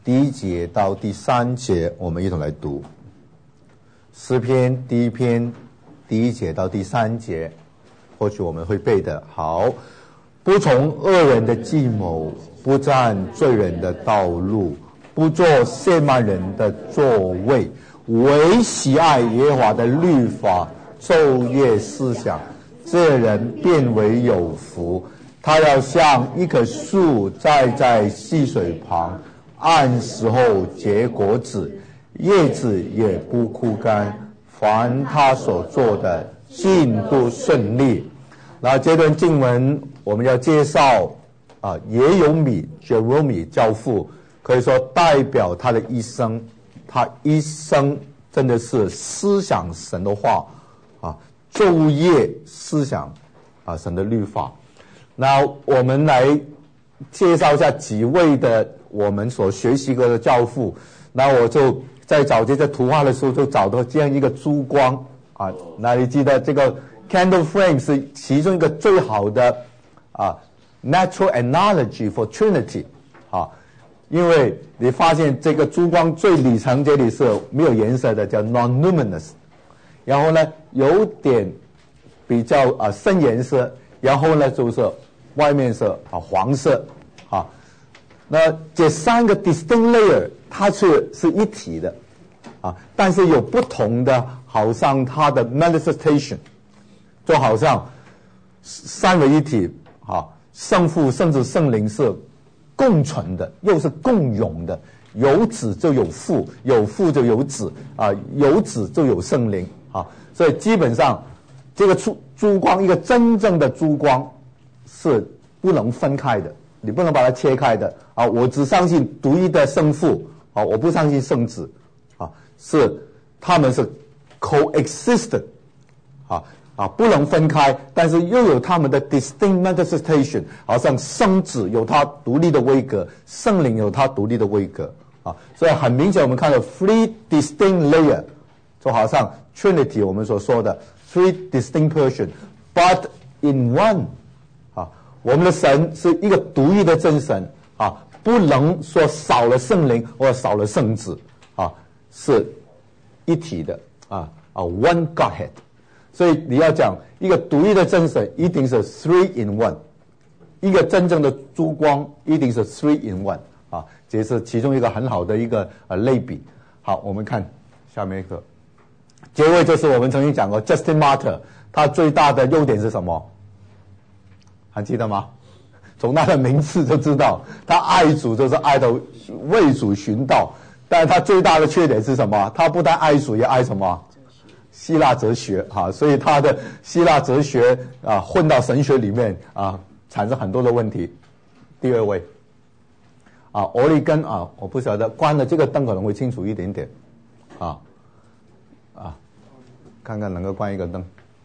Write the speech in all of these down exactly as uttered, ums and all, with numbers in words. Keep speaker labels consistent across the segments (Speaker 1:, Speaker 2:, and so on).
Speaker 1: 第一节到第三节，我们一同来读。诗篇第一篇第一节到第三节，或许我们会背的。好，不从恶人的计谋，不占罪人的道路，不做亵慢人的座位，唯喜爱耶和华的律法，昼夜思想，这人变为有福。他要像一棵树栽在溪水旁，按时候结果子，叶子也不枯干，凡他所做的尽都顺利。然后这段经文我们要介绍啊，耶有米 Jerome 教父，可以说代表他的一生，他一生真的是思想神的话啊，昼夜思想啊神的律法。那我们来介绍一下几位的我们所学习过的教父。那我就在找这个图画的时候，就找到这样一个珠光啊。那你记得这个 candle frame 是其中一个最好的啊 natural analogy for Trinity 啊，因为你发现这个珠光最里层这里是没有颜色的，叫 non-luminous， 然后呢有点比较啊深颜色，然后呢就是外面是啊黄色啊。那这三个 distinct layer 它是是一体的啊，但是有不同的，好像它的 manifestation 就好像三位一体啊，圣父甚至圣灵是共存的，又是共融的，有子就有父，有父就有子啊，有子就有圣灵啊。所以基本上这个珠珠光，一个真正的珠光是不能分开的，你不能把它切开的啊！我只相信独一的圣父啊，我不相信圣子啊，是他们是 coexistent 啊啊，不能分开，但是又有他们的 distinct manifestation， 好像圣子有它独立的位格，圣灵有它独立的位格啊，所以很明显我们看到 three distinct layer， 就好像 Trinity 我们所说的 three distinct person，but in one。我们的神是一个独一的真神啊，不能说少了圣灵或少了圣子啊，是一体的啊啊 one Godhead。所以你要讲一个独一的真神，一定是 three in one， 一个真正的珠光一定是 three in one 啊，这是其中一个很好的一个呃类比。好，我们看下面一个，这位就是我们曾经讲过 Justin Martyr， 他最大的优点是什么？还记得吗？从他的名字就知道，他爱主就是爱到为主寻道。但是他最大的缺点是什么？他不但爱主，也爱什么？希腊哲学啊！所以他的希腊哲学啊混到神学里面啊，产生很多的问题。第二位啊，俄利根啊，我不晓得关了这个灯可能会清楚一点点啊啊，看看能够关一个灯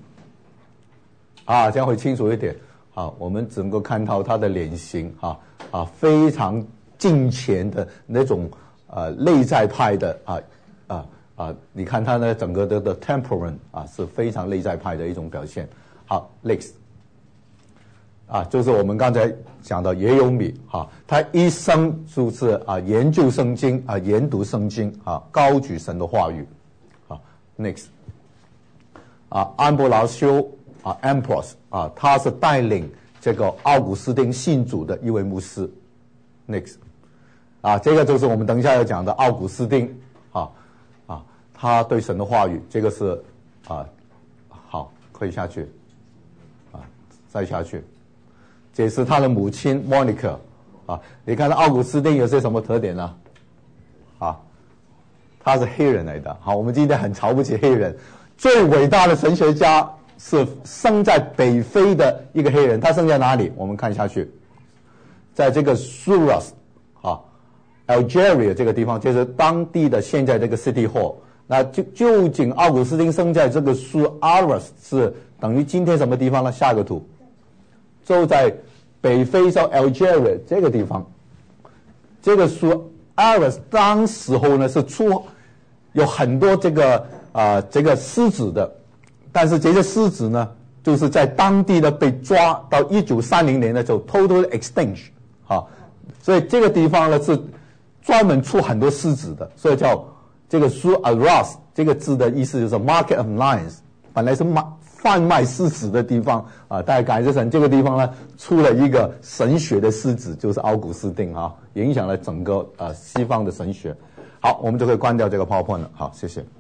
Speaker 1: 啊，这样会清楚一点。啊，我们只能够看到他的脸型啊啊，非常敬虔的那种呃内在派的啊啊啊，你看他呢整个的的 temperament 啊是非常内在派的一种表现。好 ，next 啊，就是我们刚才讲的也有米啊，他一生就是啊研究圣经啊，研读圣经啊，高举神的话语。好 ，next 啊，安布劳修。啊 ，Ambrose 啊，他是带领这个奥古斯丁信主的一位牧师。Next， 啊，这个就是我们等一下要讲的奥古斯丁啊啊，他对神的话语，这个是啊，好，可以下去啊，再下去，这是他的母亲 Monica 啊，你看到奥古斯丁有些什么特点呢？啊，他是黑人来的。好，我们今天很瞧不起黑人，最伟大的神学家。是生在北非的一个黑人，他生在哪里？我们看下去，在这个 Suras 啊 ，Algeria 这个地方，就是当地的现在这个 City Hall。那就究竟奥古斯丁生在这个 Suras 是等于今天什么地方呢？下个图，就在北非叫 Algeria 这个地方。这个 Suras 当时候呢是出有很多这个啊、呃、这个狮子的。但是这些狮子呢，就是在当地呢被抓到一九三零年的时候 total extinct 啊，所以这个地方呢是
Speaker 2: 专门出很多狮子的，所以叫这个书 Aras 这个字的意思就是 Market of Lions， 本来是卖贩卖狮子的地方啊，大家感谢神，这个地方呢出了一个神学的狮子，就是奥古斯丁啊，影响了整个呃西方的神学。好，我们就可以关掉这个 PowerPoint 了。好，谢谢。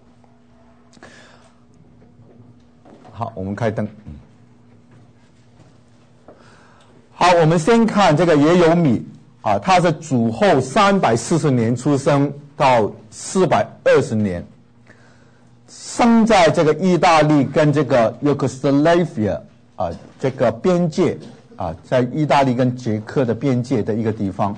Speaker 2: 好，我们开灯。好，我们先看这个耶有米啊，他是主后三百四十年出生到四百二十年。生在这个意大利跟这个 Yugoslavia 啊这个边界啊，在意大利跟捷克的边界的一个地方。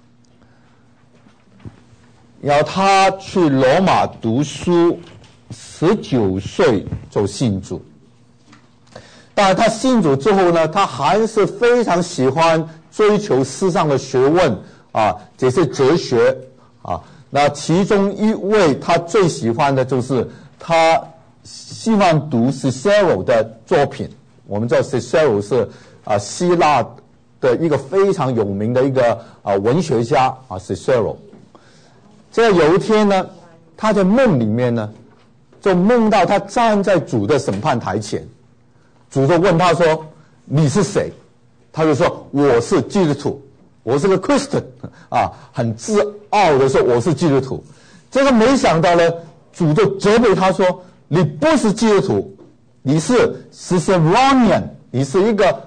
Speaker 2: 然后他去罗马读书，十九岁就信主。当然，他信主之后呢，他还是非常喜欢追求世上的学问啊，这些哲学啊。那其中一位他最喜欢的就是他希望读 Cicero 的作品。我们知道 Cicero 是啊希腊的一个非常有名的一个啊文学家啊 Cicero。这有一天呢，他在梦里面呢，就梦到他站在主的审判台前，主就问他说：“你是谁？”他就说：“我是基督徒，我是个 Christian 啊，很自傲的说我是基督徒。”这个没想到呢，主就责备他说：“你不是基督徒，你是 Ciceronian， 你是一个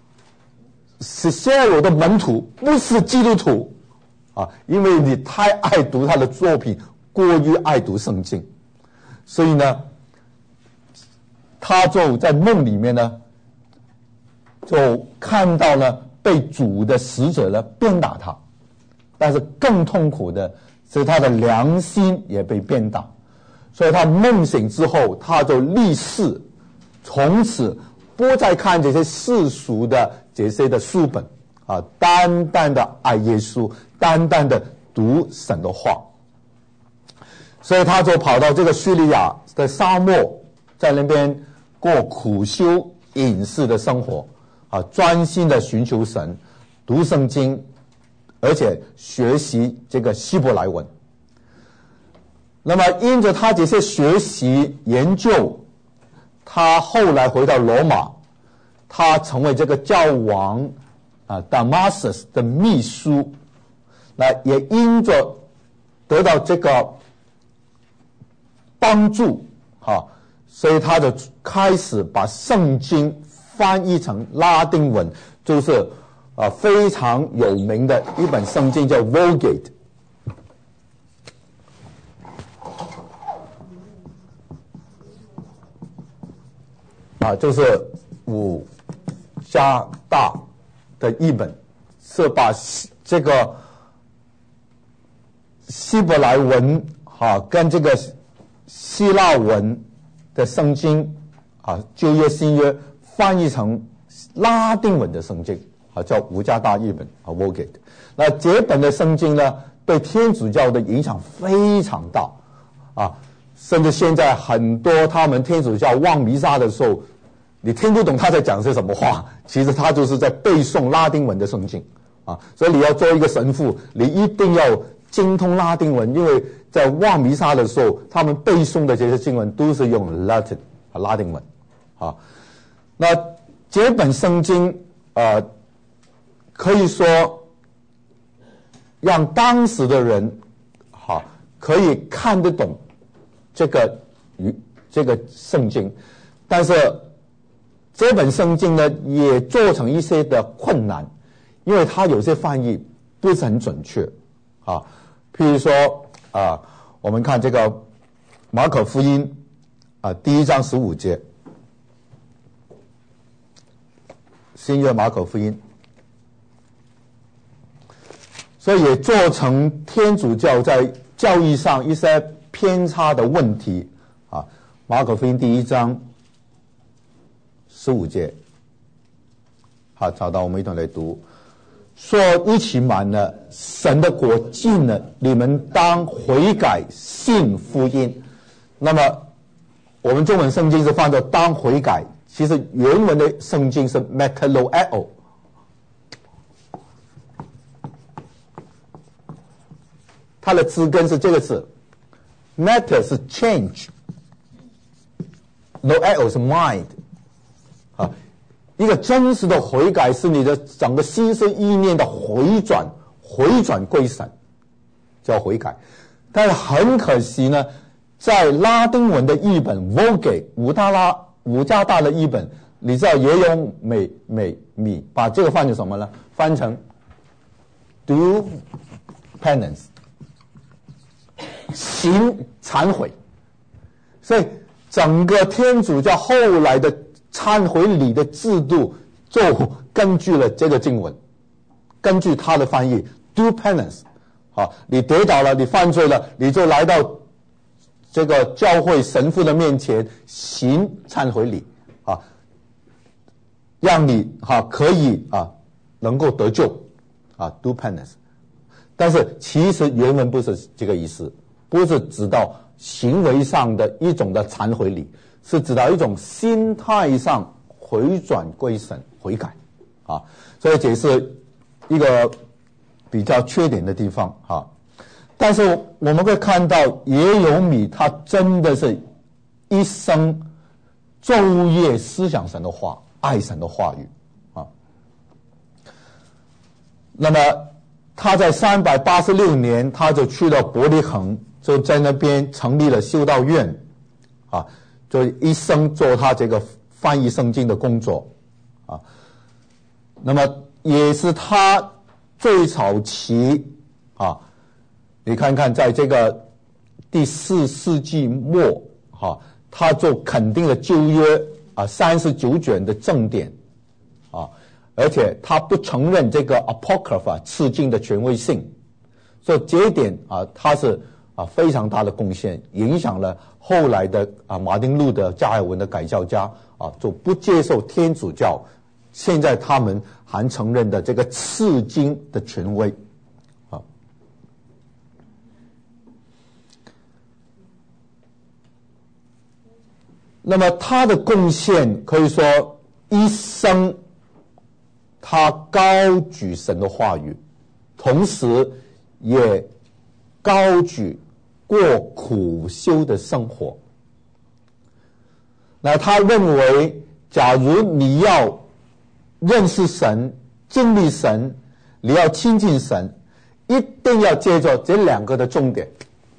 Speaker 2: Cicero 的门徒，不是基督徒啊，因为你太爱读他的作品，过于爱读圣经，所以呢，他就在梦里面呢，就看到了被主的使者呢鞭打他，但是更痛苦的是他的良心也被鞭打，所以他梦醒之后，他就立誓，从此不再看这些世俗的这些的书本啊，单单的爱耶稣，单单的读神的话。所以他就跑到这个叙利亚的沙漠，在那边过苦修隐士的生活啊，专心的寻求神，读圣经，而且学习这个希伯来文。那么因着他这些学习研究，他后来回到罗马，他成为这个教王啊 Damasus 的秘书，那也因着得到这个帮助啊，所以他就开始把圣经翻译成拉丁文，就是啊非常有名的一本圣经叫 Vulgate。啊，就是五加大的译本，是把这个希伯来文啊跟这个希腊文的圣经啊旧约新约翻译成拉丁文的圣经啊，叫五加大译本啊 Vulgate。那这本的圣经呢，对天主教的影响非常大啊，甚至现在很多他们天主教望弥撒的时候，你听不懂他在讲些什么话，其实他就是在背诵拉丁文的圣经啊。所以你要做一个神父，你一定要精通拉丁文，因为在望弥撒的时候，他们背诵的这些经文都是用 Latin 啊拉丁文啊。那这本圣经呃，可以说让当时的人好、啊、可以看得懂这个与这个圣经，但是这本圣经呢，也做成一些的困难，因为它有些翻译不是很准确啊。譬如说啊，我们看这个马可福音啊，第一章十五节，新约马可福音，所以也做成天主教在教义上一些偏差的问题啊。马可福音第一章十五节，好，找到我们一同来读。说日期满了，神的国近了，你们当悔改，信福音。那么我们中文圣经是翻作当悔改，其实原文的圣经是 metanoeo。 它的字根是这个字 ，matter 是 change，noel 是 mind， 啊，一个真实的悔改是你的整个心思意念的回转，回转归神，叫悔改。但是很可惜呢，在拉丁文的译本 Vulgate 五大拉五加大的译本，你知道也有美美米把这个翻成什么呢？翻成 do penance， 行忏悔。所以整个天主教后来的忏悔礼的制度就根据了这个经文，根据他的翻译 do penance。啊，你跌倒了，你犯罪了，你就来到这个教会神父的面前行忏悔礼啊，让你啊可以啊能够得救啊 ，do penance。但是其实原文不是这个意思，不是指到行为上的一种的忏悔礼，是指到一种心态上回转归神悔改啊，所以这是一个比较缺点的地方哈，但是我们会看到耶柔米他真的是一生昼夜思想神的话，爱神的话语啊。那么他在三百八十六年他就去了伯利恒，就在那边成立了修道院啊，就一生做他这个翻译圣经的工作啊。那么也是他最早期啊，你看看在这个第四世纪末哈、啊，他就肯定了旧约啊三十九卷的正典啊，而且他不承认这个 Apocrypha 次经的权威性，所以这一点啊，他是啊非常大的贡献，影响了后来的啊马丁路德、加尔文的改教家啊，就不接受天主教。现在他们还承认的这个次经的权威啊，那么他的贡献可以说一生他高举神的话语，同时也高举过苦修的生活。那他认为假如你要认识神，经历神，你要亲近神，一定要接着这两个的重点，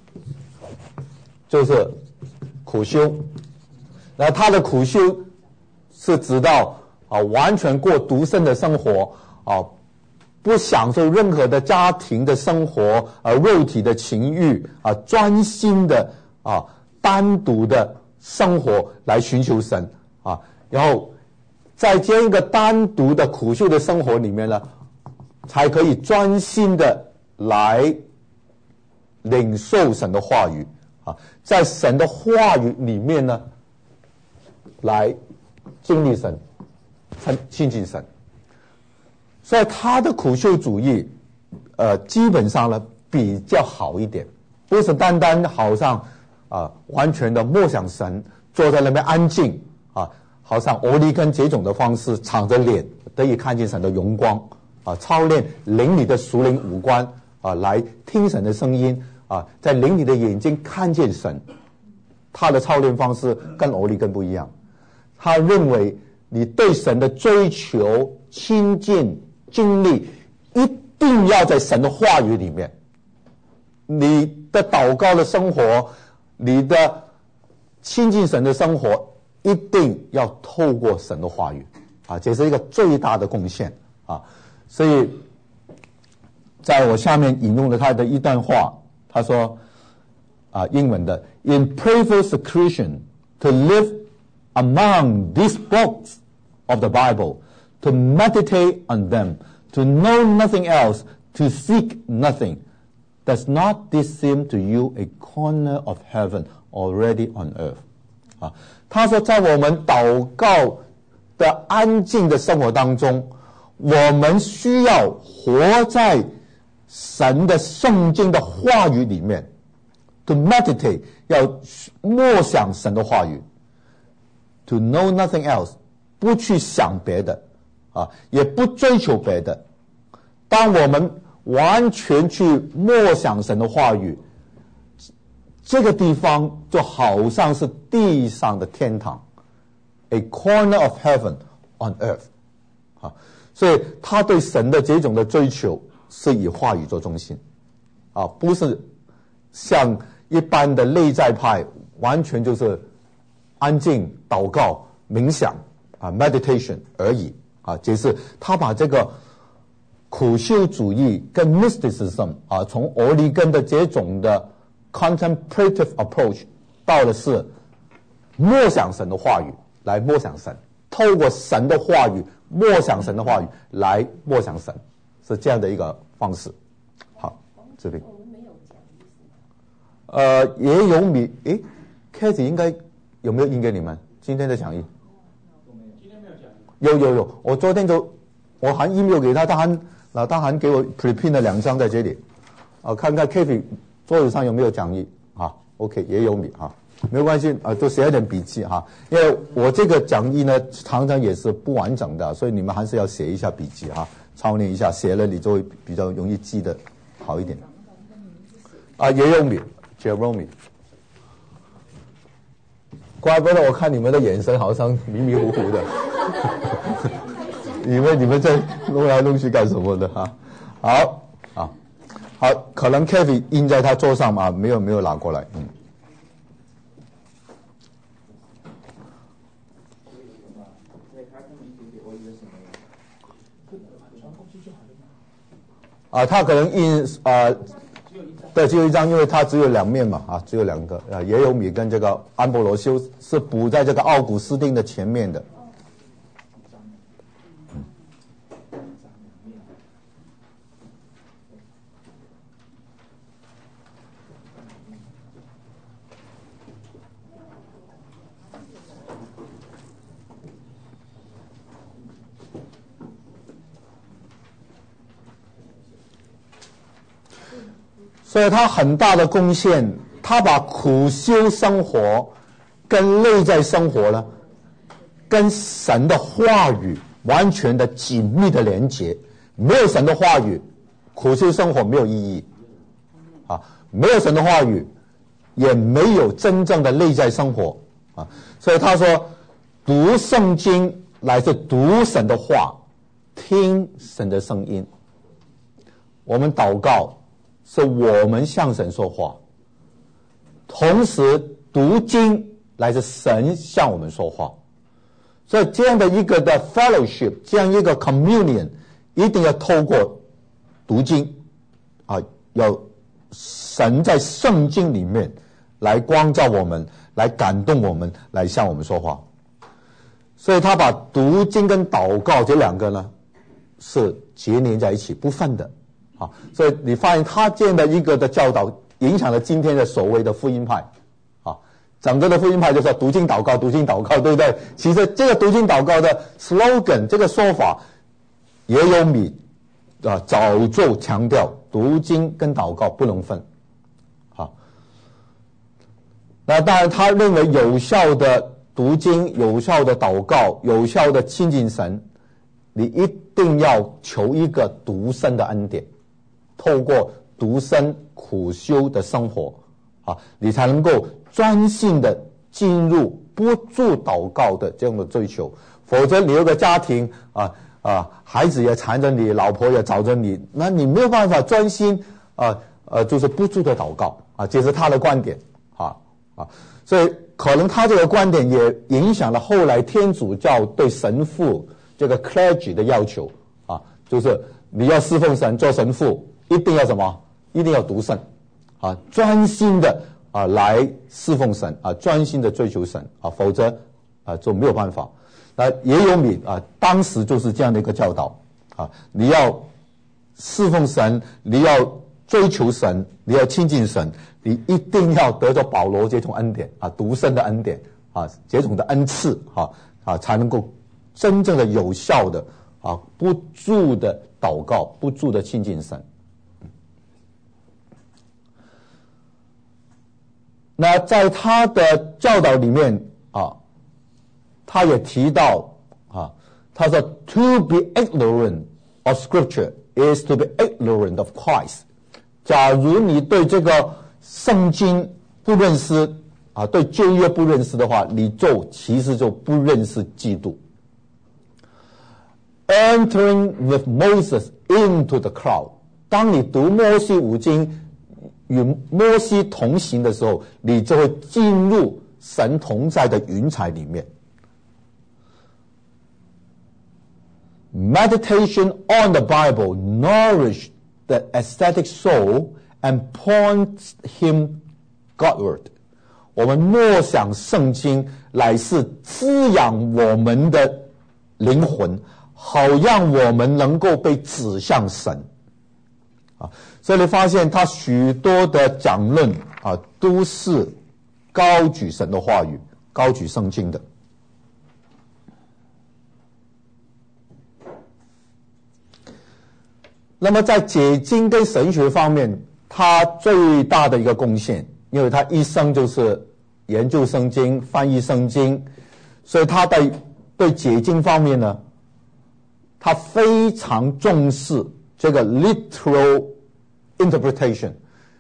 Speaker 2: 就是苦修。那他的苦修是指到啊，完全过独身的生活啊，不享受任何的家庭的生活啊，肉体的情欲啊，专心的啊，单独的生活来寻求神啊，然后在这一个单独的苦修的生活里面呢，才可以专心的来领受神的话语啊，在神的话语里面呢，来经历神，亲近神。所以他的苦修主义，呃，基本上呢比较好一点，不是单单好像啊、呃、完全的默想神，坐在那边安静啊。好像欧利根这种的方式，敞着脸得以看见神的荣光啊，操练灵里的属灵五官啊，来听神的声音啊，在灵里的眼睛看见神。他的操练方式跟欧利根不一样，他认为你对神的追求、亲近、经历，一定要在神的话语里面。你的祷告的生活，你的亲近神的生活，一定要透过神的话语啊，这是一个最大的贡献啊。所以在我下面引用了他的一段话，他说啊，英文的 In prayerful seclusion to live among these books of the Bible, to meditate on them, to know nothing else, to seek nothing. Does not this seem to you a corner of heaven already on earth? 啊，他说在我们祷告的安静的生活当中，我们需要活在神的圣经的话语里面 to meditate， 要默想神的话语， to know nothing else， 不去想别的啊，也不追求别的。当我们完全去默想神的话语，这个地方就好像是地上的天堂 ，a corner of heaven on earth， 啊，所以他对神的这种的追求是以话语做中心，啊，不是像一般的内在派，完全就是安静祷告、冥想啊 ，meditation 而已啊，只是他把这个苦修主义跟 mysticism 啊，从俄里根的这种的 contemplative approach 到的是默想神的话语来默想神，透过神的话语默想神的话语来默想神，是这样的一个方式。好，这边呃也有米诶 Kathy 应该有没有印给你们今天的讲义？
Speaker 3: 今天没有讲义。
Speaker 2: 有有有，我昨天就我还 email 给他，他还那他还给我 preprint 了两张在这里，啊，看看 Kathy 桌子上有没有讲义啊 ？OK， 也有米哈，没有关系啊，就写一点笔记哈，因为我这个讲义呢常常也是不完整的，所以你们还是要写一下笔记哈，操练一下，写了你就会比较容易记得好一点。啊，也有米 ，Jerome， 怪不得我看你们的眼神好像迷迷糊糊的。以为你们在弄来弄去干什么的哈？好啊，好，可能 Kathy 印在他桌上嘛，没有没有拿过来，嗯。啊，他可能印啊，对，只有一张，因为它只有两面嘛，啊，只有两个啊，也有米跟这个安波罗修是补在这个奥古斯丁的前面的。所以他很大的贡献，他把苦修生活跟内在生活呢，跟神的话语完全的紧密的连结。没有神的话语，苦修生活没有意义啊！没有神的话语，也没有真正的内在生活啊！所以他说，读圣经乃是读神的话，听神的声音。我们祷告是我们向神说话，同时读经乃是神向我们说话。所以这样的一个的 fellowship， 这样一个 communion， 一定要透过读经啊，要神在圣经里面来光照我们，来感动我们，来向我们说话。所以他把读经跟祷告这两个呢是结连在一起不分的啊。所以你发现他这样的一个的教导影响了今天的所谓的福音派啊，整个的福音派就是读经祷告读经祷告，对不对？其实这个读经祷告的 slogan 这个说法也有米啊早就强调读经跟祷告不能分啊。那当然他认为有效的读经、有效的祷告、有效的亲近神，你一定要求一个独身的恩典，透过独身苦修的生活啊，你才能够专心的进入不住祷告的这样的追求。否则你有个家庭啊啊，孩子也缠着你，老婆也找着你，那你没有办法专心啊呃，就是不住的祷告啊，这是他的观点啊啊，所以可能他这个观点也影响了后来天主教对神父这个 clergy 的要求啊，就是你要侍奉神做神父，一定要什么？一定要读圣啊，专心的啊来侍奉神啊，专心的追求神啊，否则啊就没有办法。那也有米啊，当时就是这样的一个教导啊，你要侍奉神，你要追求神，你要亲近神，你一定要得到保罗这种恩典啊，独身的恩典啊，这种的恩赐啊啊，才能够真正的有效的啊，不住的祷告，不住的亲近神。那在他的教导里面啊，他也提到啊，他说 to be ignorant of scripture is to be ignorant of Christ。假如你对这个圣经不认识啊，对旧约不认识的话，你就其实就不认识基督。Entering with Moses into the cloud。当你读摩西五经与摩西同行的时候，你就会进入神同在的云彩里面。Meditation on the Bible nourish the aesthetic soul and points him Godward。我们默想圣经，乃是滋养我们的灵魂，好让我们能够被指向神。啊，所以你发现他许多的讲论啊，都是高举神的话语，高举圣经的。那么在解经跟神学方面，他最大的一个贡献，因为他一生就是研究圣经、翻译圣经，所以他在对解经方面呢，他非常重视这个 literal interpretation，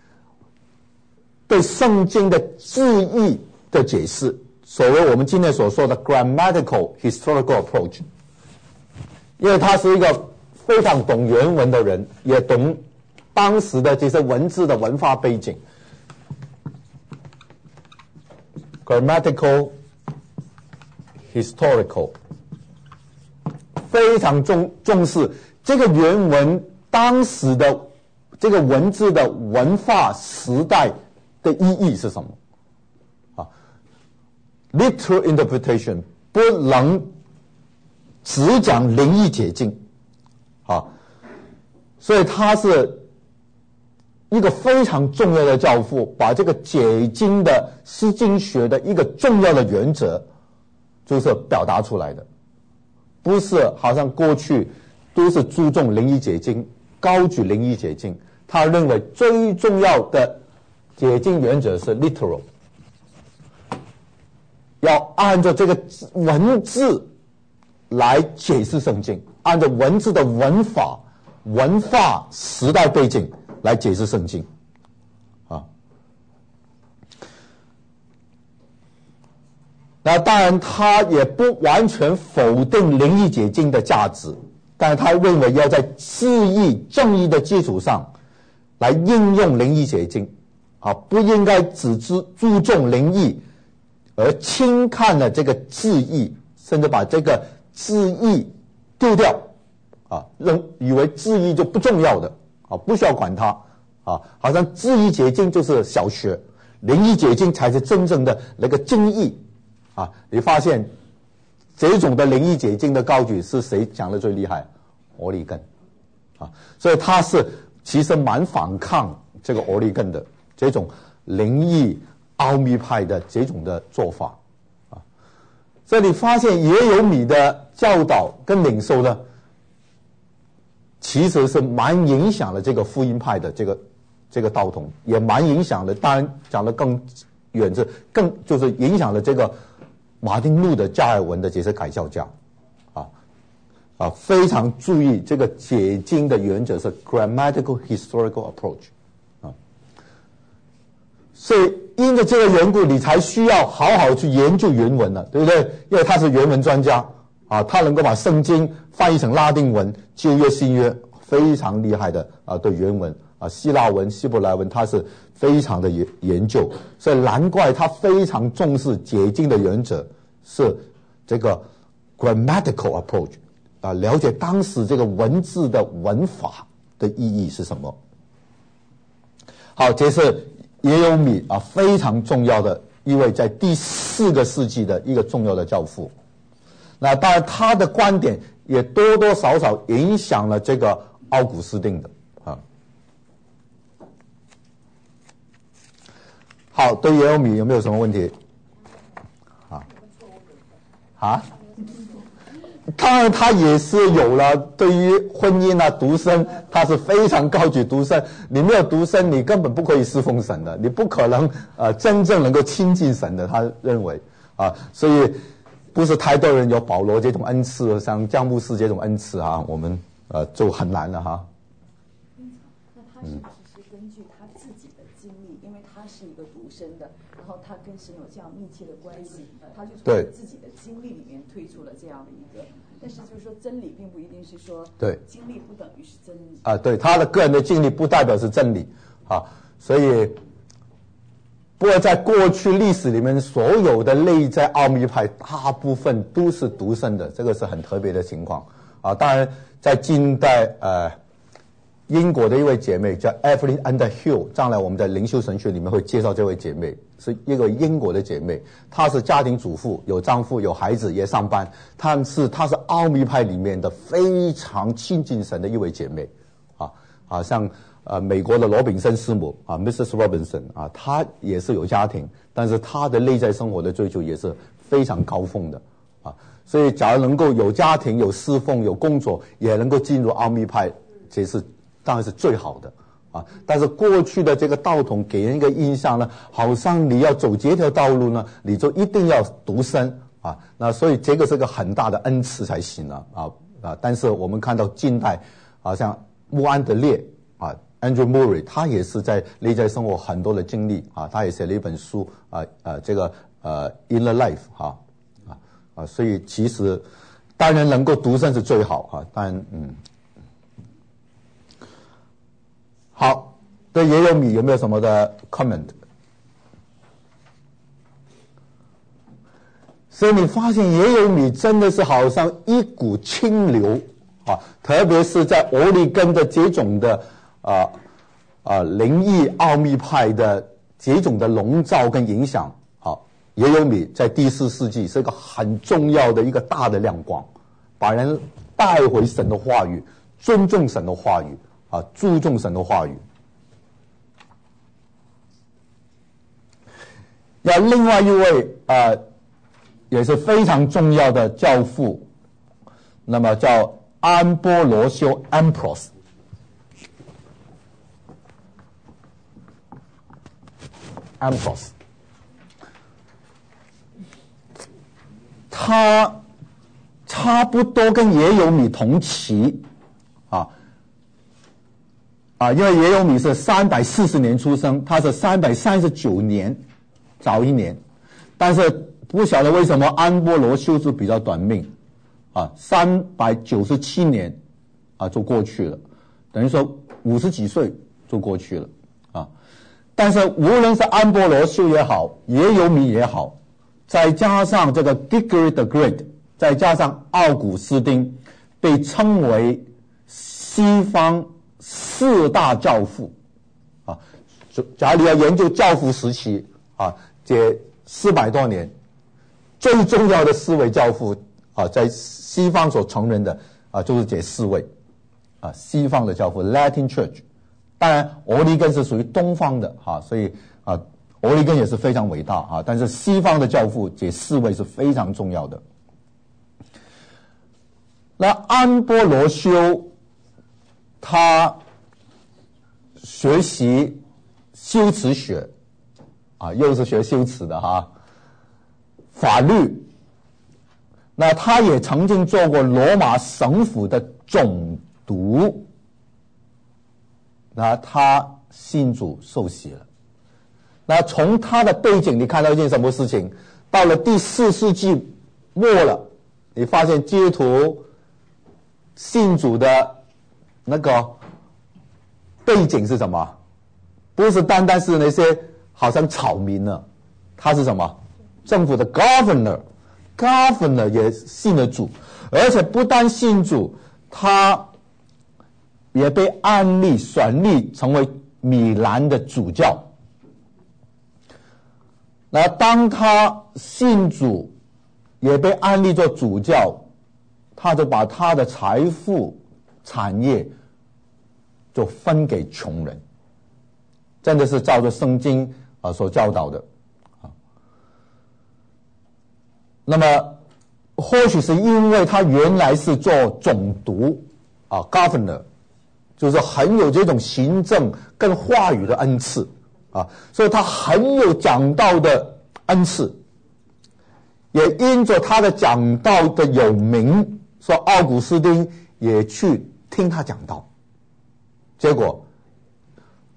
Speaker 2: 对圣经的字义的解释，所谓我们今天所说的 grammatical historical approach。因为他是一个非常懂原文的人，也懂当时的这些文字的文化背景。grammatical historical 非常重重视这个原文当时的这个文字的文化时代的意义是什么啊 ？Literal interpretation 不能只讲灵异解经啊，所以他是一个非常重要的教父，把这个解经的释经学的一个重要的原则就是表达出来的，不是好像过去都是注重灵异解经，高举灵异解经。他认为最重要的解经原则是 literal， 要按照这个文字来解释圣经，按照文字的文法、文化、时代背景来解释圣经，啊，那当然他也不完全否定灵异解经的价值，但是他认为要在字义正义的基础上来应用灵异解经，啊，不应该只注重灵异而轻看了这个字义，甚至把这个字义丢掉，啊，认以为字义就不重要的。啊，不需要管它，啊，好像字义解经就是小学，灵异解经才是真正的那个精义，啊，你发现这种的灵异解经的高举是谁讲的最厉害？俄利根，啊，所以他是其实蛮反抗这个俄利根的这种灵异奥秘派的这种的做法，啊，所以你发现也有你的教导跟领受呢。其实是蛮影响了这个福音派的这个这个道统，也蛮影响了，当然讲得更远是更就是影响了这个马丁路的加尔文的这些改教家，啊啊，非常注意这个解经的原则是 grammatical historical approach， 啊，所以因着这个缘故，你才需要好好去研究原文了，对不对？因为他是原文专家。啊，他能够把圣经翻译成拉丁文，旧约新约非常厉害的啊，对原文啊，希腊文、希伯来文，他是非常的研研究，所以难怪他非常重视解经的原则是这个 grammatical approach 啊，了解当时这个文字的文法的意义是什么。好，这是耶有米啊，非常重要的一位在第四个世纪的一个重要的教父。那当然，他的观点也多多少少影响了这个奥古斯丁的啊。好，对耶有米有没有什么问题？啊啊，当然他也是有了。对于婚姻啊、独身，他是非常高举独身。你没有独身，你根本不可以侍奉神的，你不可能呃真正能够亲近神的。他认为啊，所以。不是太多人有保罗这种恩赐，像姜牧师这种恩赐啊，我们呃就很难了哈
Speaker 4: 他是不是是根据他自己的经历，因为他是一个独生的，然后他跟神有这样密切的关系，他就从自己的经历里面推出了这样的一个。但是就是说，真理并不一定是说，
Speaker 2: 对，
Speaker 4: 经历不等于是真理
Speaker 2: 啊，对，他的个人的经历不代表是真理啊，所以。不过，在过去历史里面，所有的内在奥秘派大部分都是独生的，这个是很特别的情况啊。当然，在近代，呃，英国的一位姐妹叫 Evelyn Underhill， 将来我们在灵修神学里面会介绍这位姐妹，是一个英国的姐妹，她是家庭主妇，有丈夫，有孩子，也上班。她是她是奥秘派里面的非常亲近神的一位姐妹，啊啊，像。呃，美国的罗宾森师母啊 ，Missus Robinson 啊，她也是有家庭，但是她的内在生活的追求也是非常高峰的啊。所以，假如能够有家庭、有侍奉、有工作，也能够进入奥秘派，这是当然是最好的啊。但是过去的这个道统给人一个印象呢，好像你要走这条道路呢，你就一定要独身啊。那所以这个是个很大的恩赐才行了啊啊。但是我们看到近代，好像穆安德烈啊。Andrew Murray， 他也是在内在生活很多的经历啊，他也写了一本书啊，呃，这个呃 Inner Life 哈啊啊，所以其实当然能够独身是最好啊，当然嗯，好，对耶有米有没有什么的 comment？ 所以你发现耶有米真的是好像一股清流啊，特别是在俄里根的这种的。啊啊，灵异奥秘派的这种的笼罩跟影响，好，耶有米在第四世纪是一个很重要的一个大的亮光，把人带回神的话语，尊重神的话语啊，注重神的话语。那另外一位啊，也是非常重要的教父，那么叫安波罗修 Ambrose。Ambrose， 他差不多跟耶有米同期啊啊，因为耶有米是三百四十年出生，他是三百三十九年早一年，但是不晓得为什么安波罗修是比较短命啊，三百九十七年啊就过去了，等于说五十几岁就过去了啊。但是无论是安波罗修也好，耶有米也好，再加上这个 Gregory the Great， 再加上奥古斯丁，被称为西方四大教父啊。假如你要研究教父时期啊，这四百多年最重要的四位教父啊，在西方所承认的啊，就是这四位啊，西方的教父 Latin Church。当然，俄里根是属于东方的哈，所以啊，俄里根也是非常伟大啊。但是西方的教父这四位是非常重要的。那安波罗修他学习修辞学啊，又是学修辞的哈，法律。那他也曾经做过罗马省府的总督。那他信主受洗了。那从他的背景，你看到一件什么事情？到了第四世纪末了，你发现基督徒信主的那个背景是什么？不是单单是那些好像草民了，他是什么？政府的 governor，governor 也信了主，而且不但信主，他也被按立选立成为米兰的主教。那当他信主，也被按立做主教，他就把他的财富、产业就分给穷人，真的是照着圣经啊、呃、所教导的啊。那么或许是因为他原来是做总督啊 ，governor。就是很有这种行政跟话语的恩赐啊，所以他很有讲道的恩赐，也因着他的讲道的有名，说奥古斯丁也去听他讲道，结果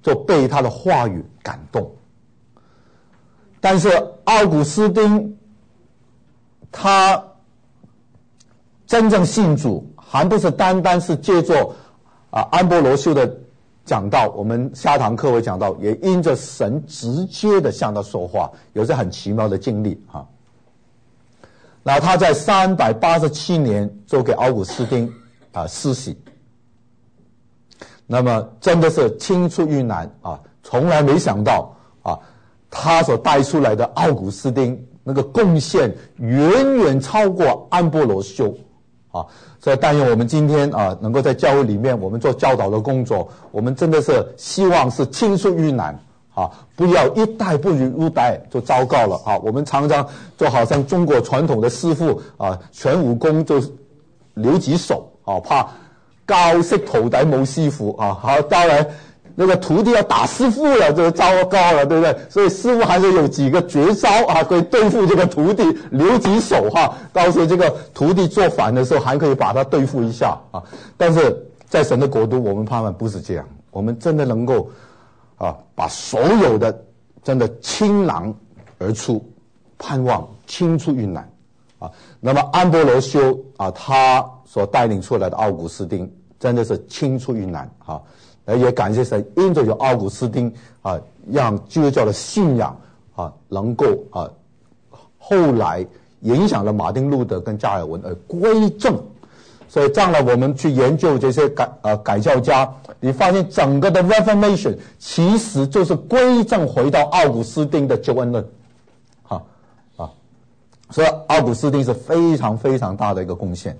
Speaker 2: 就被他的话语感动。但是奥古斯丁他真正信主，还不是单单是借助啊安波罗修的讲道，我们下堂课会讲到，也因着神直接的向他说话，有着很奇妙的经历哈。然后他在三百八十七年就给奥古斯丁啊施洗，那么真的是青出于蓝啊，从来没想到啊，他所带出来的奥古斯丁那个贡献远远超过安波罗修啊，所以但愿我们今天啊能够在教会里面，我们做教导的工作，我们真的是希望是青出于蓝啊，不要一代不如一代就糟糕了啊！我们常常就好像中国传统的师傅啊，全武功就留几手啊，怕教识徒弟冇师傅啊，好，当然那个徒弟要打师傅了，就糟糕了，对不对？所以师傅还是有几个绝招啊，可以对付这个徒弟，留几手哈、啊，到时候这个徒弟做反的时候，还可以把他对付一下啊。但是在神的国度，我们盼望不是这样，我们真的能够。啊，把所有的真的倾囊而出，盼望青出于蓝啊。那么安波罗修啊，他所带领出来的奥古斯丁真的是青出于蓝啊。也感谢神，因着有奥古斯丁啊，让基督教的信仰啊能够啊，后来影响了马丁路德跟加尔文而归正。所以将来我们去研究这些改呃改教家，你发现整个的 Reformation 其实就是归正回到奥古斯丁的救恩论，啊啊，所以奥古斯丁是非常非常大的一个贡献。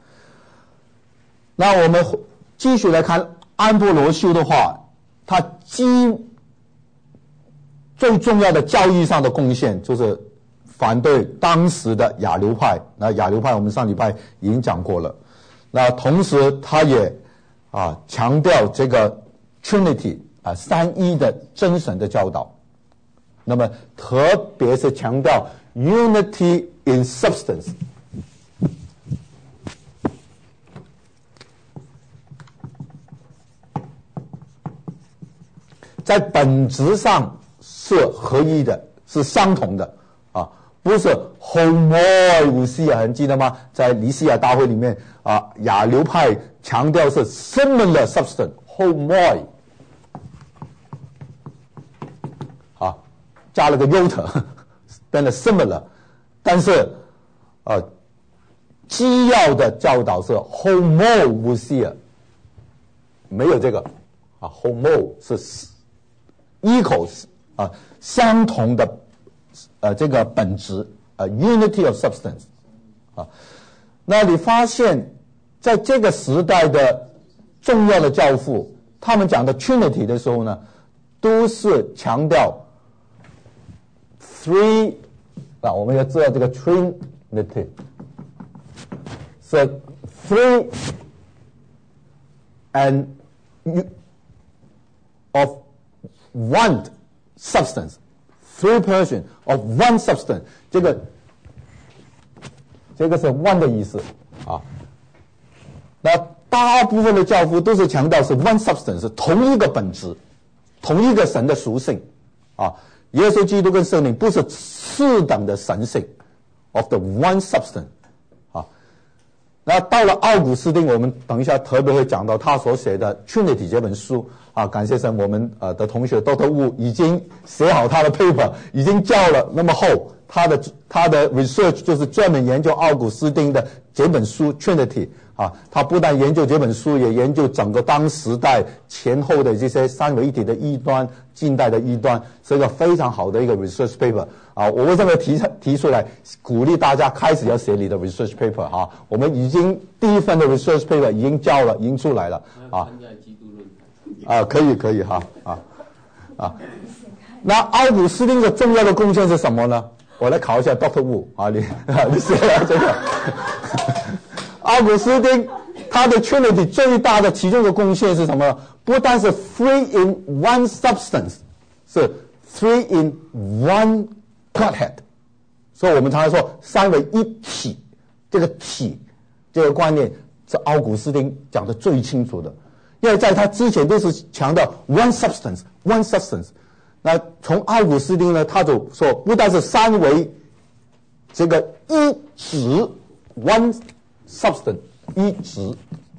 Speaker 2: 那我们继续来看安波罗修的话，他基最重要的教义上的贡献就是反对当时的亚流派。那亚流派我们上礼拜已经讲过了。那同时他也啊强调这个 Trinity 啊三一的真神的教导，那么特别是强调 Unity in substance， 在本质上是合一的，是相同的啊，不是 homoousia， 还记得吗？在尼西亚大会里面啊，亚流派强调是 similar substance homoi， 啊，加了个 iota， 变得 similar， 但是呃，基要的教导是 homoousia， 没有这个啊 ，homo 是 equals 啊，相同的呃这个本质呃 unity of substance 啊，那你发现在这个时代的重要的教父，他们讲的 Trinity 的时候呢，都是强调 three 啊，我们要知道这个 Trinity 是 three and of one substance, three person of one substance， 这个这个是 one 的意思啊。那大部分的教父都是强调是 one substance， 是同一个本质，同一个神的属性啊。耶稣基督跟圣灵不是次等的神性 of the one substance 啊。那到了奥古斯丁，我们等一下特别会讲到他所写的 Trinity 这本书啊。感谢神，我们呃的同学 Doctor Wu 已经写好他的 paper， 已经交了那么厚，他的他的 research 就是专门研究奥古斯丁的这本书 Trinity。啊，他不但研究这本书，也研究整个当时代前后的这些三位一体的异端、近代的异端，是一个非常好的一个 research paper 啊。我为什么提提出来，鼓励大家开始要写你的 research paper 啊？我们已经第一份的 research paper 已经交了，已经出来了啊。啊，可以可以哈啊啊。那奥古斯丁的重要的贡献是什么呢？我来考一下 Doctor Wu 啊，你你写了这个。奥古斯丁他的 Trinity 最大的其中的贡献是什么？不但是 three in one substance， 是 three in one Godhead。所以我们常常说三位一体，这个体这个观念是奥古斯丁讲的最清楚的。 因为在他之前都是强调 one substance one substance。那从奥古斯丁呢，他就说不但是三维这个一质 one substance 一质，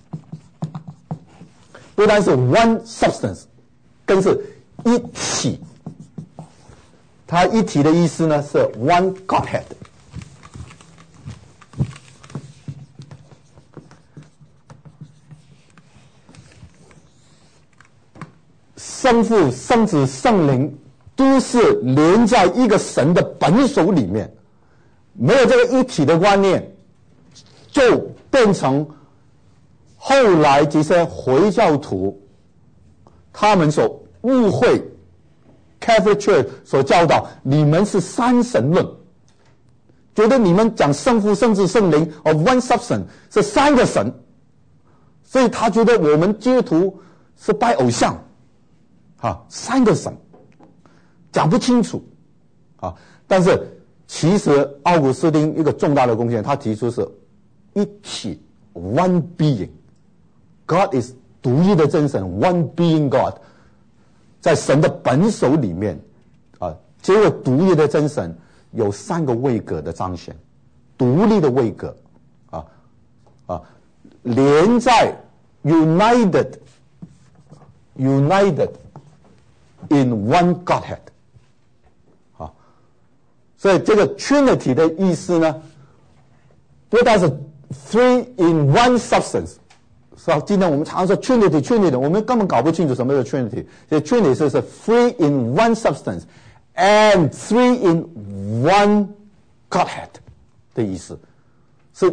Speaker 2: 不单是 one substance， 更是一体。它一体的意思呢是 one Godhead。圣父、圣子、圣灵都是连在一个神的本手里面，没有这个一体的观念，就变成后来这些回教徒他们所误会 Catholic Church 所教导，你们是三神论，觉得你们讲圣父、圣子、圣灵 of one substance 是三个神，所以他觉得我们基督徒是拜偶像。啊，三个神讲不清楚啊！但是其实奥古斯丁一个重大的贡献，他提出是一体 one being，God is 独一的真神 one being God， 在神的本手里面啊，这个独一的真神有三个位格的彰显，独立的位格啊啊，连在 united united。in one Godhead， 好，所以这个 Trinity 的意思呢，不但是 three in one substance， 是吧？今天我们常说 Trinity Trinity， 我们根本搞不清楚什么是 Trinity。所以 Trinity 是是 three in one substance and three in one Godhead 的意思，是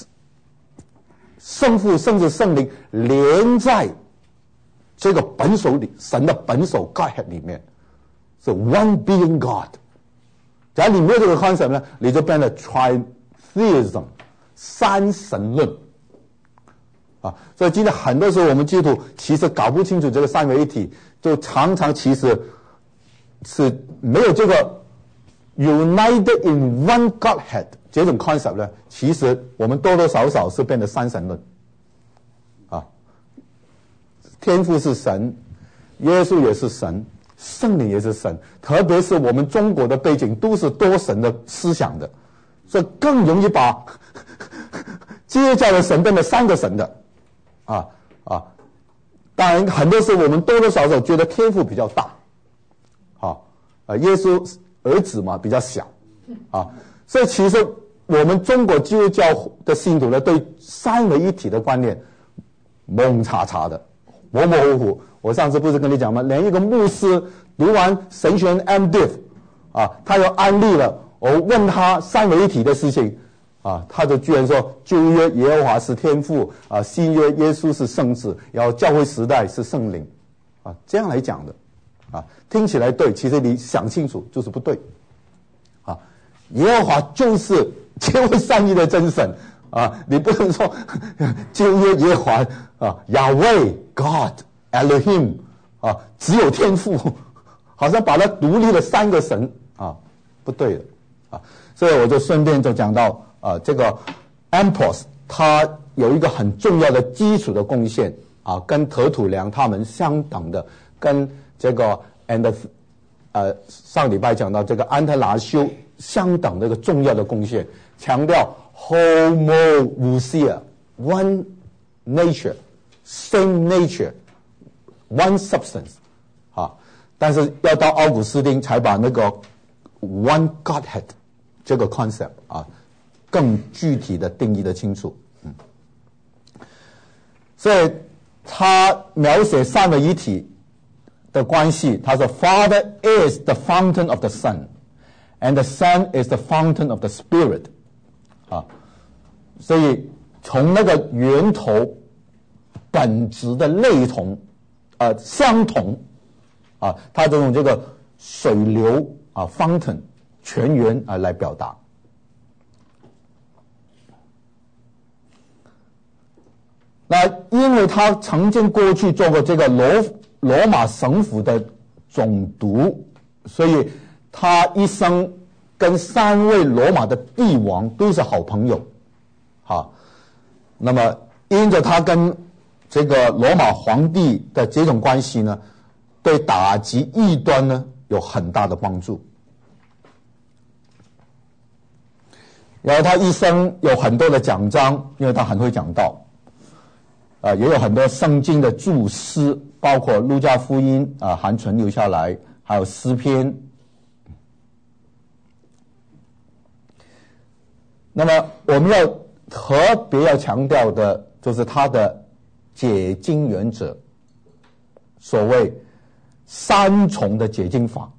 Speaker 2: 圣父、圣子、圣灵连在这个本手里，神的本手 Godhead 里面是 one being God。假如你没有这个 concept 呢，你就变成 tritheism 三神论啊。所以今天很多时候我们基督徒其实搞不清楚这个三位一体，就常常其实是没有这个 united in one Godhead 这种 concept 呢，其实我们多多少少是变成三神论。天父是神，耶稣也是神，圣灵也是神，特别是我们中国的背景都是多神的思想的，所以更容易把基督教的神变成三个神的啊啊！当然很多时候我们多多少少觉得天父比较大，啊啊，耶稣儿子嘛比较小啊，所以其实我们中国基督教的信徒呢，对三位一体的观念蒙查查的。模模糊糊，我上次不是跟你讲吗？连一个牧师读完神学 M Div 啊，他又安利了，我问他三位一体的事情啊，他就居然说旧约耶和华是天父啊，新约耶稣是圣子，然后教会时代是圣灵啊，这样来讲的啊，听起来对，其实你想清楚就是不对啊，耶和华就是皆为善意的真神。啊，你不能说旧约耶和华啊，亚威 God Elohim 啊，只有天父，好像把它独立了三个神啊，不对的啊。所以我就顺便就讲到啊，这个 Ambrose 他有一个很重要的基础的贡献啊，跟特土良他们相等的，跟这个 and 呃上礼拜讲到这个安特拿修相等的一个重要的贡献，强调。Homoousia, one nature, same nature, one substance 啊，但是要到奥古斯丁才把那个 one Godhead 这个 concept 啊更具体的定义的清楚。嗯，所以他描写三位一体的关系，他说 Father is the fountain of the Son, and the Son is the fountain of the Spirit。啊，所以从那个源头本质的类同，呃，相同，啊，它就用这个水流啊 ，fountain 泉源啊来表达。那因为他曾经过去做过这个罗罗马省府的总督，所以他一生。跟三位罗马的帝王都是好朋友，好，那么因着他跟这个罗马皇帝的这种关系呢，对打击异端呢有很大的帮助。然后他一生有很多的奖章，因为他很会讲道，啊、呃，也有很多圣经的注释，包括路加福音啊、呃、还存留下来，还有诗篇。那么我们要特别要强调的就是他的解经原则，所谓三重的解经法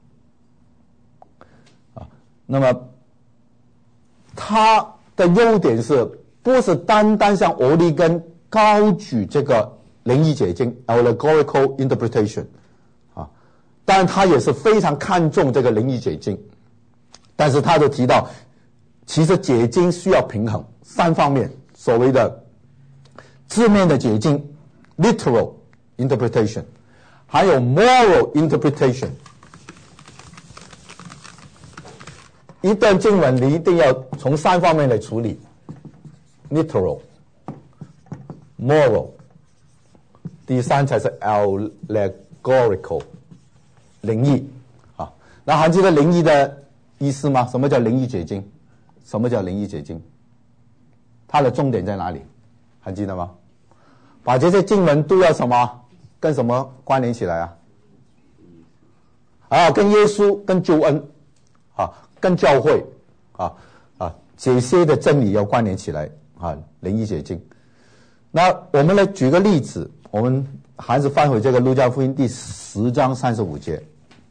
Speaker 2: 啊。那么他的优点是不是单单像欧利根高举这个灵异解经 allegorical interpretation 啊，当然他也是非常看重这个灵异解经，但是他就提到其实解经需要平衡三方面，所谓的字面的解经 literal interpretation， 还有 moral interpretation。一段经文你一定要从三方面来处理 literal moral， 第三才是 allegorical 灵异啊。那还记得灵异的意思吗？什么叫灵异解经？什么叫灵异解经？它的重点在哪里？还记得吗？把这些经文都要什么跟什么关联起来啊？啊，跟耶稣、跟救恩啊，跟教会啊啊这些的真理要关联起来啊，灵异解经。那我们来举个例子，我们还是翻回这个路加福音第十章三十五节。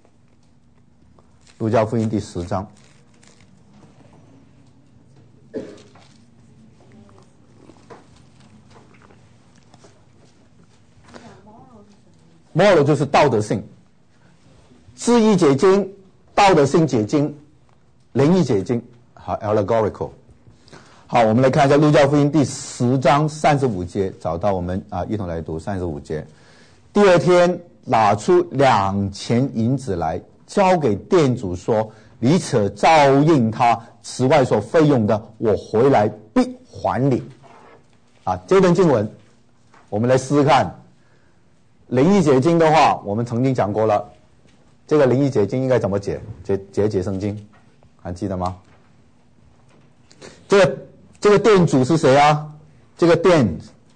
Speaker 2: 路加福音第十章。moral 就是道德性，字义解经、道德性解经、灵异解经，好 allegorical。好，我们来看一下路加福音第十章三十五节，找到我们啊，一同来读三十五节。第二天拿出两钱银子来，交给店主说：“你且照应他此外所费用的，我回来必还你。”啊，这段经文我们来试试看。灵异解经的话，我们曾经讲过了，这个灵异解经应该怎么解？解解解圣经，还记得吗？这个这个店主是谁啊？这个店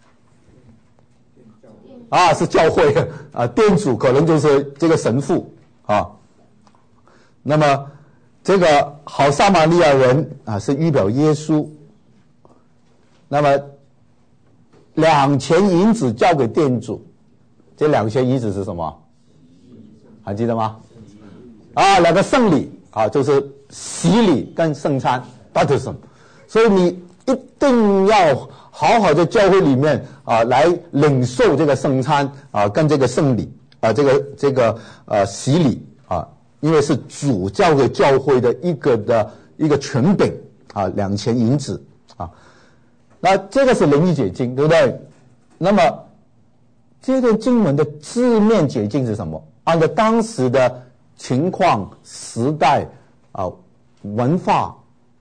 Speaker 2: 啊是教会啊，店主可能就是这个神父啊。那么这个好撒玛利亚人啊是预表耶稣。那么两钱银子交给店主。这两钱银子是什么？还记得吗？啊，两个圣礼啊，就是洗礼跟圣餐 baptism。所以你一定要好好在教会里面啊来领受这个圣餐啊，跟这个圣礼啊，这个这个呃洗礼啊，因为是主教给教会的一个的一个权柄啊，两钱银子啊。那这个是灵异解经，对不对？那么这段经文的字面解经是什么？按照当时的情况、时代啊、文化，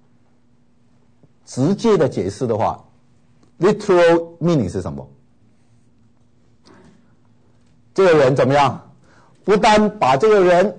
Speaker 2: 直接的解释的话 ，literal meaning 是什么？这个人怎么样？不但把这个人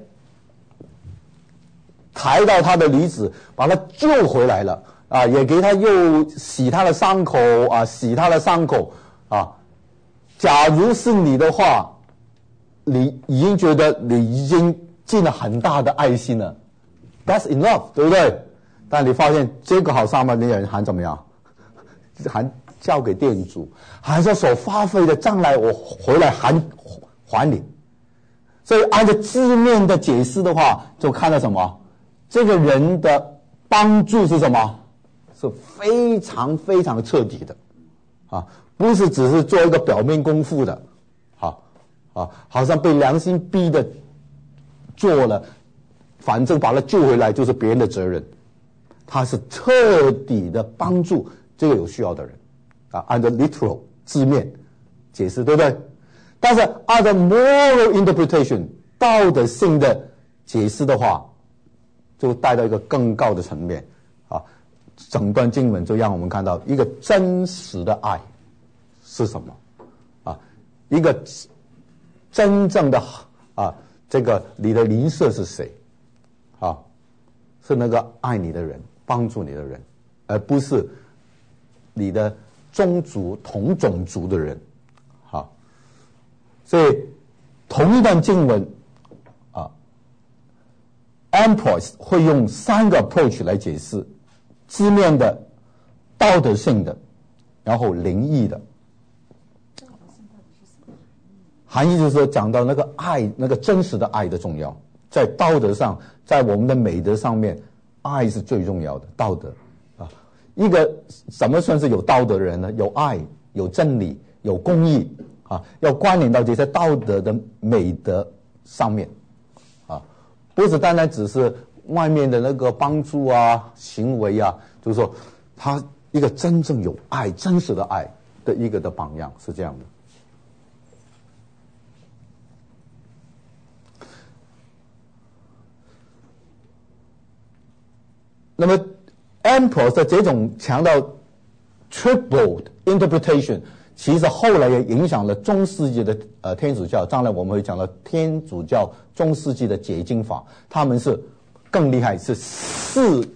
Speaker 2: 抬到他的女子，把他救回来了啊，也给他又洗他的伤口啊，洗他的伤口啊。假如是你的话，你已经觉得你已经尽了很大的爱心了 ，That's enough， 对不对？但你发现这个好撒玛利亚人还怎么样？还交给店主，还说所花费的将来我回来还还你。所以按照字面的解释的话，就看到什么？这个人的帮助是什么？是非常非常彻底的，啊。不是只是做一个表面功夫的，好，啊，好像被良心逼的做了，反正把他救回来就是别人的责任。他是彻底的帮助这个有需要的人，啊，按照 literal 字面解释，对不对？但是按照 moral interpretation 道德性的解释的话，就带到一个更高的层面，啊，整段经文就让我们看到一个真实的爱。是什么？啊， 一个真正的啊，这个你的邻舍是谁？啊，是那个爱你的人，帮助你的人，而不是你的宗族同种族的人。好，所以同一段经文啊 Ambrose 会用三个 approach 来解释：字面的、道德性的，然后灵异的。含义就是说，讲到那个爱，那个真实的爱的重要，在道德上，在我们的美德上面，爱是最重要的。道德啊，一个怎么算是有道德的人呢？有爱，有真理，有公义啊，要关联到这些道德的美德上面啊，不是单单只是外面的那个帮助啊、行为啊，就是说，他一个真正有爱、真实的爱的一个的榜样是这样的。那么 Ambrose 的这种强调 triple interpretation， 其实后来也影响了中世纪的呃天主教。将来我们会讲到天主教中世纪的解经法，他们是更厉害，是四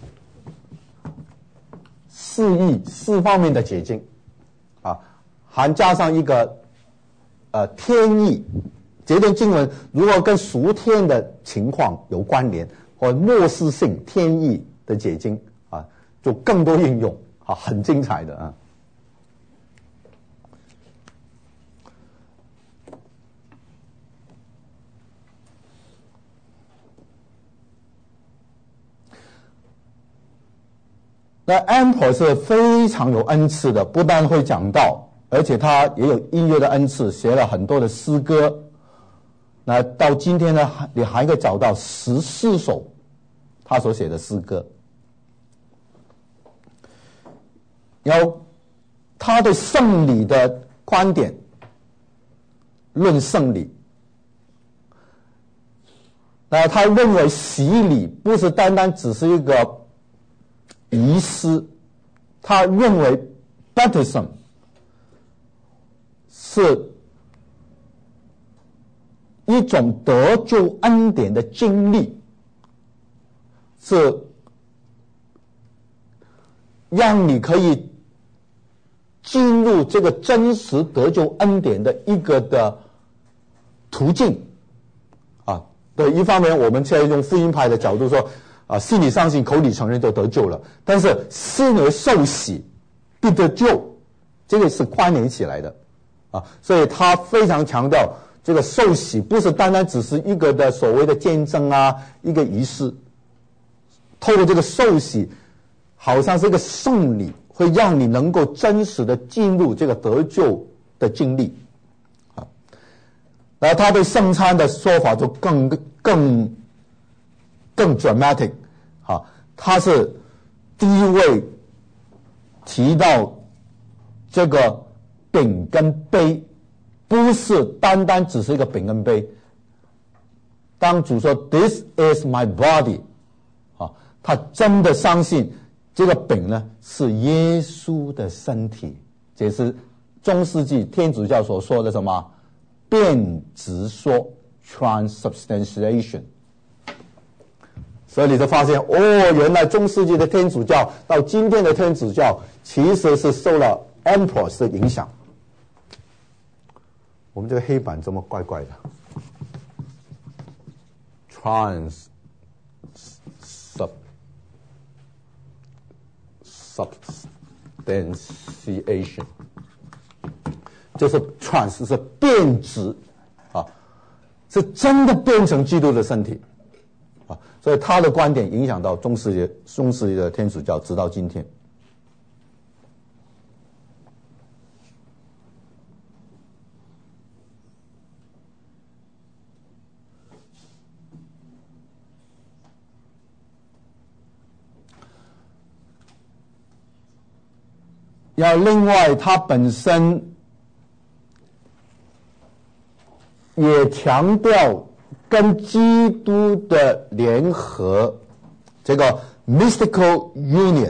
Speaker 2: 四义四方面的解经啊，还加上一个呃天意。这段经文如果跟属天的情况有关联，或末世性天意的解经啊，就更多应用啊，很精彩的啊。那 Ambrose 是非常有恩赐的，不但会讲道，而且他也有音乐的恩赐，写了很多的诗歌。那到今天呢，你还可以找到十四首他所写的诗歌。然后他对圣礼的观点，论圣礼，那他认为洗礼不是单单只是一个仪式，他认为 baptism 是一种得救恩典的经历，是让你可以进入这个真实得救恩典的一个的途径啊。对，一方面我们现在用福音派的角度说啊，心里相信口里承认就得救了，但是心里受洗必得救，这个是关联起来的啊。所以他非常强调这个受洗不是单单只是一个的所谓的见证啊，一个仪式，透过这个受洗好像是一个圣礼，会让你能够真实的进入这个得救的经历啊。然后他对圣餐的说法就更更更 dramatic 啊，他是第一位提到这个饼跟杯，不是单单只是一个饼跟杯。当主说 This is my body 啊，他真的相信这个饼呢是耶稣的身体，这是中世纪天主教所说的什么变质说 transubstantiation。 所以你就发现哦，原来中世纪的天主教到今天的天主教其实是受了 Ambrose 的影响。我们这个黑板这么怪怪的 trans sub substantiation 就是 trans 是变质啊，是真的变成基督的身体啊，所以他的观点影响到中世纪中世纪的天主教，直到今天。要另外，他本身也强调跟基督的联合，这个 mystical union，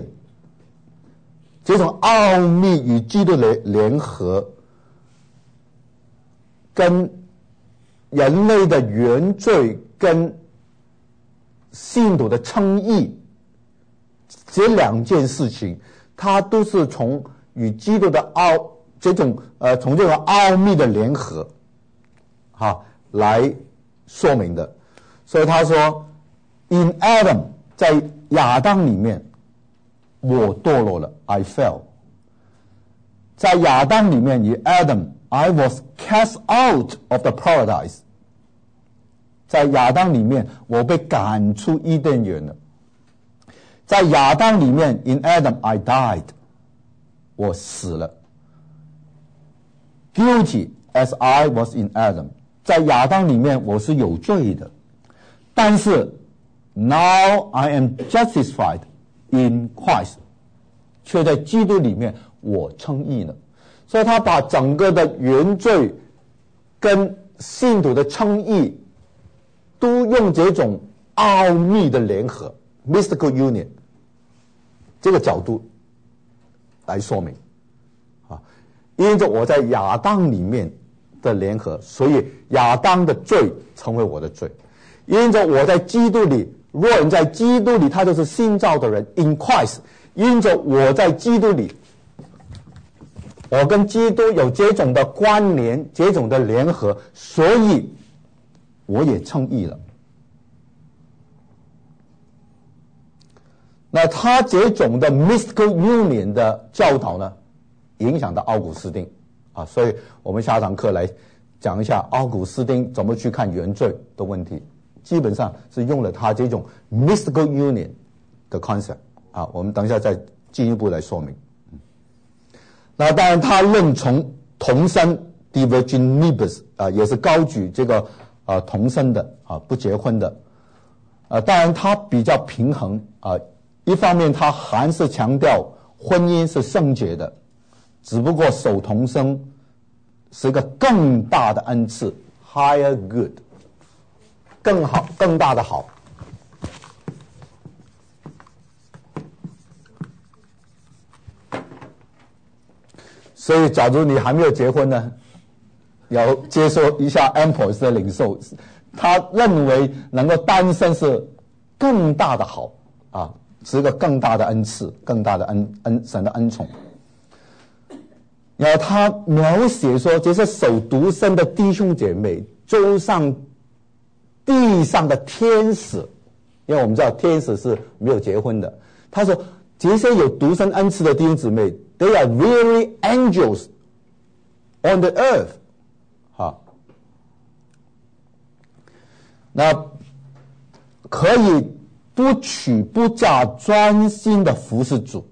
Speaker 2: 这种奥秘与基督的联合， 跟人类的原罪跟信徒的称义这两件事情，它都是从与基督的奥这种呃从这个奥秘的联合哈来说明的。所以他说 In Adam 在亚当里面我堕落了 I fell， 在亚当里面 In Adam I was cast out of the paradise， 在亚当里面我被赶出伊甸园了。在亚当里面 In Adam I died， 我死了。 Guilty as I was in Adam， 在亚当里面我是有罪的，但是 Now I am justified in Christ， 却在基督里面我称义了。所以他把整个的原罪跟信徒的称义都用这种奥秘的联合 mystical union 这个角度来说明啊，因着我在亚当里面的联合，所以亚当的罪成为我的罪。因着我在基督里，若人在基督里，他就是新造的人 in Christ。因着我在基督里，我跟基督有这种的关联，这种的联合，所以我也称义了。那他这种的 mystical union 的教导呢，影响到奥古斯丁啊，所以我们下堂课来讲一下奥古斯丁怎么去看原罪的问题，基本上是用了他这种 mystical union 的 concept 啊，我们等一下再进一步来说明。那当然他认从同生 de virginibus 啊，也是高举这个啊同生的啊不结婚的啊，当然他比较平衡啊，一方面他还是强调婚姻是圣洁的，只不过守同生是一个更大的恩赐 higher good， 更好更大的好。所以假如你还没有结婚呢，要接受一下 Ambrose 的领受，他认为能够单身是更大的好啊，是一个更大的恩赐，更大的恩恩神的恩宠。然后他描写说，这些守独身的弟兄姐妹，就像地上的天使，因为我们知道天使是没有结婚的。他说，这些有独身恩赐的弟兄姊妹 ，they are really angels on the earth， 好，那可以不娶不嫁，专心的服侍主。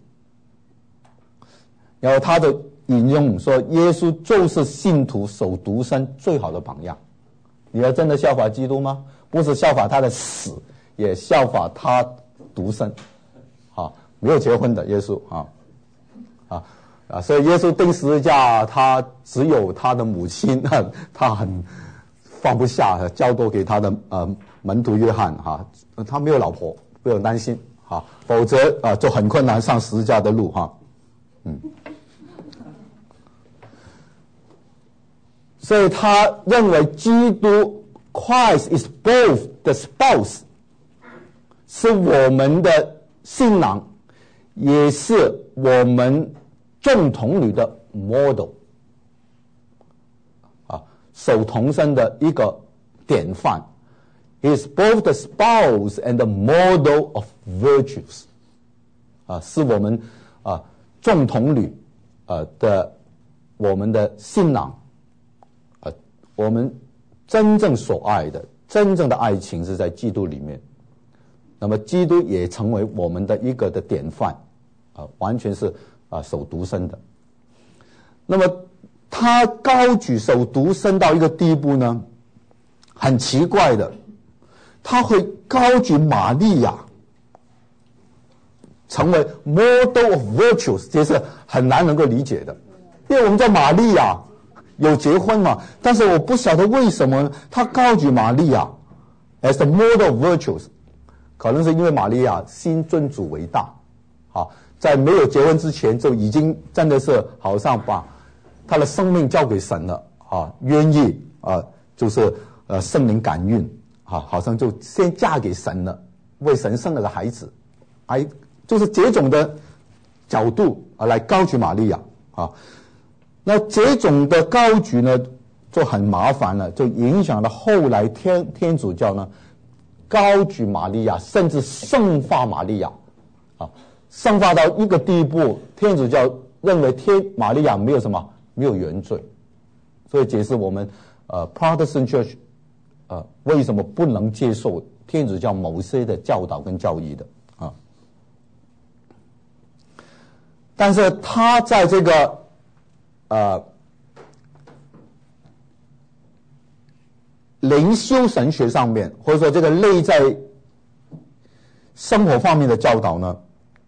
Speaker 2: 然后他的引用说，耶稣就是信徒守独身最好的榜样。你要真的效法基督吗？不是效法他的死，也效法他独身，啊，没有结婚的耶稣啊，啊啊，所以耶稣钉十字架，他只有他的母亲，他很放不下，交托给他的呃门徒约翰哈、啊，他没有老婆，不用担心哈、啊，否则啊就很困难上十字架的路哈、啊，嗯。所以他认为基督 Christ is both the spouse， 是我们的新郎，也是我们众童女的 model， 啊，守同身的一个典范。He is both the spouse and the model of virtues， 啊，是我们啊众童女啊的我们的新郎。我们真正所爱的，真正的爱情是在基督里面。那么基督也成为我们的一个的典范，啊，完全是啊守独身的。那么他高举守独身到一个地步呢，很奇怪的，他会高举玛利亚成为 model of virtues， 这是很难能够理解的，因为我们叫玛利亚有结婚嘛，但是我不晓得为什么他高举玛利亚 as the model of virtues， 可能是因为玛利亚心尊主为大，啊，在没有结婚之前就已经真的是好像把他的生命交给神了，啊，愿意啊、呃，就是呃圣灵感孕啊，好像就先嫁给神了，为神生了个孩子，哎，就是这种的角度啊来高举玛利亚啊。那这种的高举呢，就很麻烦了，就影响了后来天天主教呢高举玛利亚，甚至圣化玛利亚啊，圣化到一个地步，天主教认为天玛利亚没有什么没有原罪，所以解释我们呃 Protestant Church 呃为什么不能接受天主教某些的教导跟教义的啊。但是他在这个呃灵修神学上面，或者说这个内在生活方面的教导呢，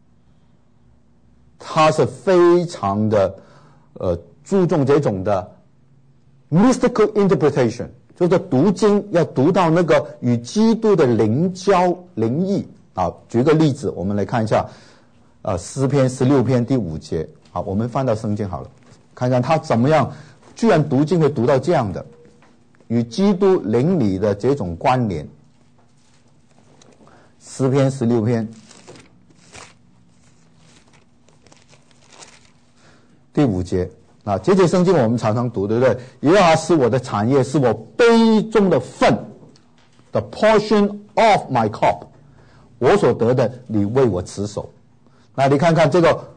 Speaker 2: 他是非常的呃注重这种的 mystical interpretation， 就是读经要读到那个与基督的灵交灵意啊。举个例子，我们来看一下呃诗篇十六篇第五节。好，我们翻到圣经好了，看看他怎么样，居然读经会读到这样的与基督灵里的这种关联。诗篇十六篇第五节啊，这节圣经我们常常读，对不对？耶和华是我的产业，是我杯中的分 ，the portion of my cup， 我所得的，你为我持守。那你看看这个，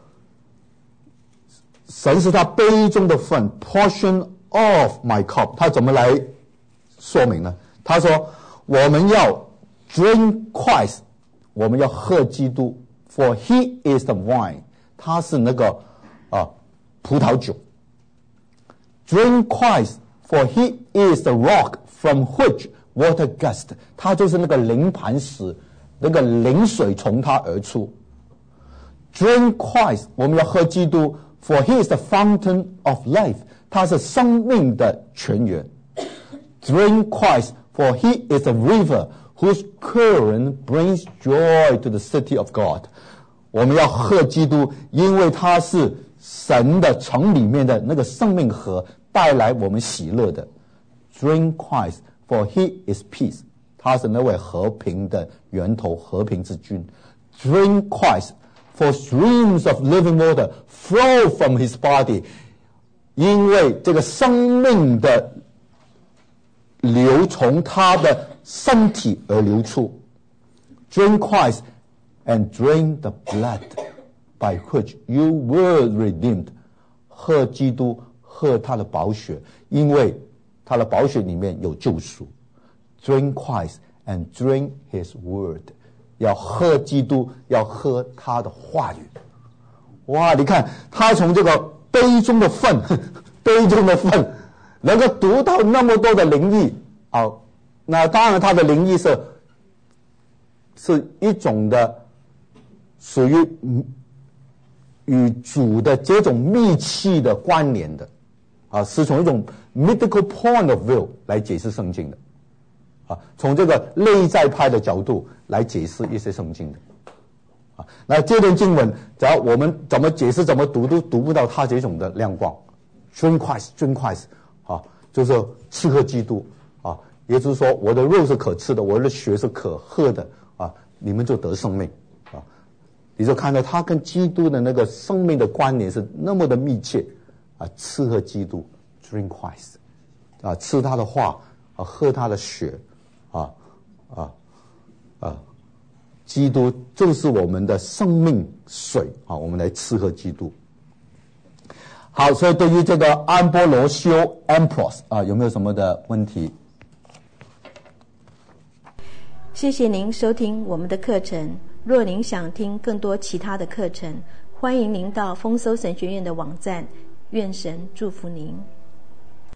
Speaker 2: 神是他杯中的分 ，portion of my cup， 他怎么来说明呢？他说我们要 drink Christ， 我们要喝基督 ，for he is the wine， 他是那个啊葡萄酒。Drink Christ, for he is the rock from which water gust， 他就是那个灵磐石，那个灵水从他而出。Drink Christ， 我们要喝基督 ，for he is the fountain of life， 他是生命的泉源。Drink Christ, for he is a river whose current brings joy to the city of God。我们要喝基督，因为他是神的城里面的那个生命河，带来我们喜乐的。Drink Christ, for he is peace， 他是那位和平的源头，和平之君。Drink Christ, for streams of living water flow from his body， 因为这个生命的流从他的身体而流出。Drink Christ and drink the blood by which you were redeemed， 喝基督，喝他的宝血，因为他的宝血里面有救赎。Drink Christ and drink his word， 要喝基督，要喝他的话语。哇，你看他从这个杯中的分，杯中的分能够读到那么多的灵意啊，那当然他的灵意是是一种的属于与主的这种密切的关联的啊，是从一种 mythical point of view 来解释圣经的啊，从这个内在派的角度来解释一些圣经的啊。那这段经文只要我们怎么解释怎么读都读不到他这种的亮光。Drink Christ, drink Christ 啊，就是吃喝基督啊，也就是说我的肉是可吃的，我的血是可喝的啊，你们就得生命啊。你就看到他跟基督的那个生命的关联是那么的密切啊，吃喝基督 drink Christ 啊，吃他的话啊，喝他的血啊啊啊，基督就是我们的生命水啊，我们来吃喝基督。好，所以对于这个安波罗修 Ambrose 啊，有没有什么的问题？
Speaker 5: 谢谢您收听我们的课程。若您想听更多其他的课程，欢迎您到丰收神学院的网站。愿神祝福您。